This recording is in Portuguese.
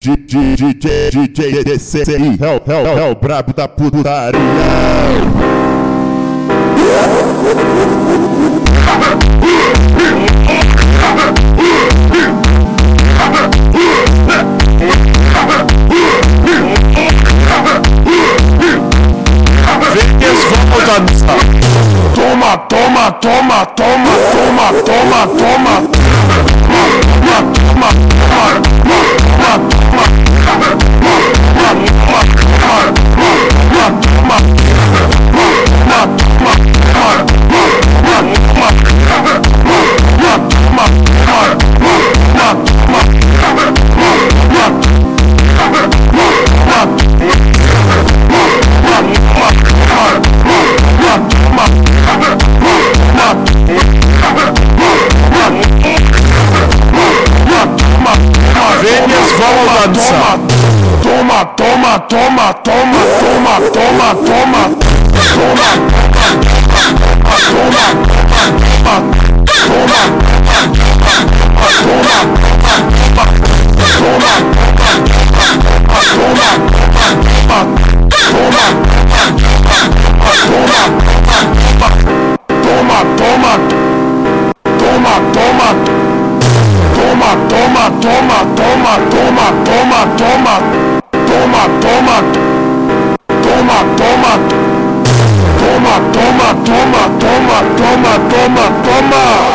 DJ DCI é o brabo da putaria. Toma, toma, toma, toma, toma, toma, toma. Toma, toma, toma, toma, toma, toma, toma, toma.